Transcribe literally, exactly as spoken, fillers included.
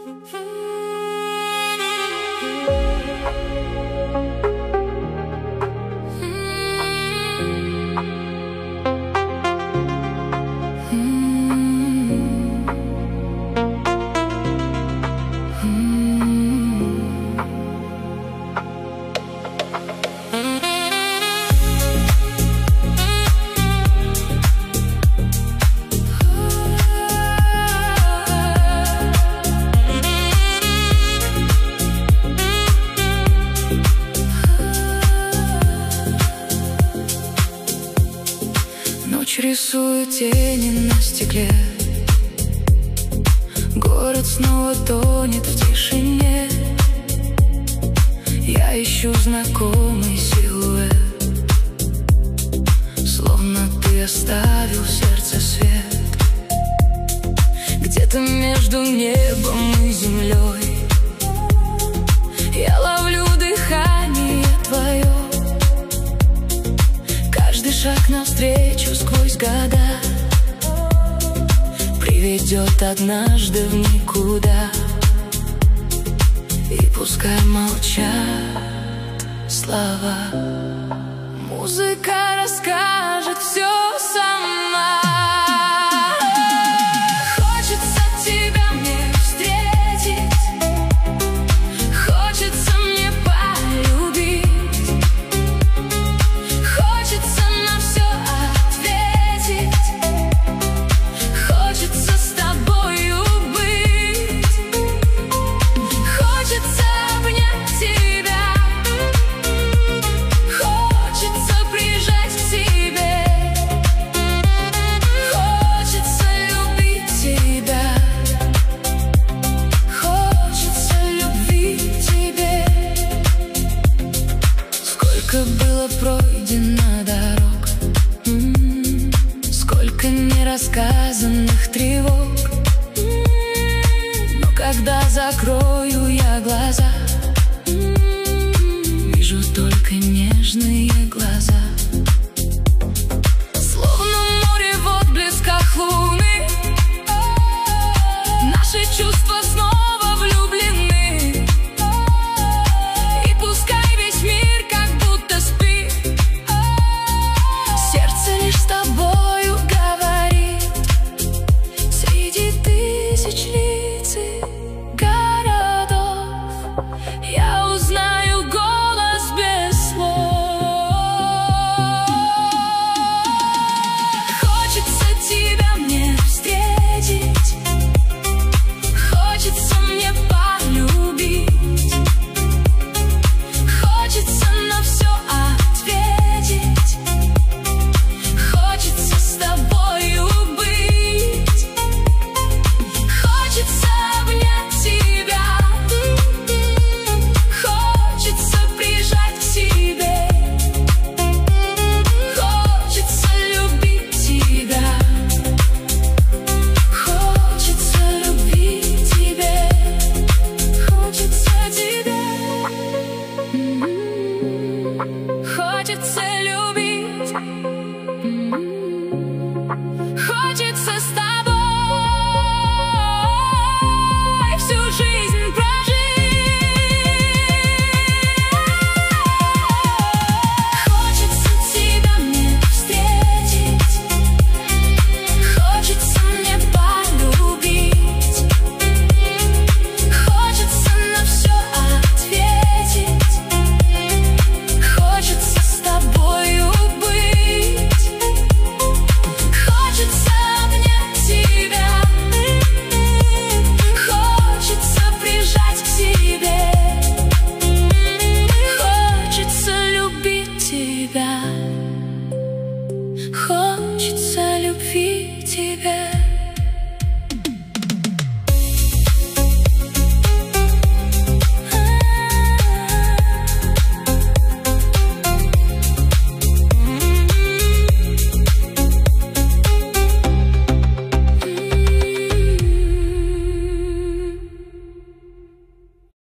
Ночь рисует тени на стекле, город снова тонет в тишине. Я ищу знакомый силуэт, словно ты оставил в сердце свет. Где-то между небом и землей я ловлю дыхание твое. Каждый шаг навстречу сквозь года приведет однажды в никуда. И пускай молчат слова, музыка расскажет все сама. Хочется тебя мне встретить, хочется мне полюбить, хочется на все ответить, хочется с тобою быть, хочется обнять тебя, хочется прижать к себе, хочется любить тебя, хочется любви тебе. Сколько было пройдено дорог, м-м, сколько нерассказанных тревог, м-м, но когда закрою я глаза, м-м, вижу только нежные глаза. Словно море в отблесках луны, наши чувства снова влюблены. И пускай весь мир как будто спит, сердце лишь с тобою говорит. Среди тысяч лет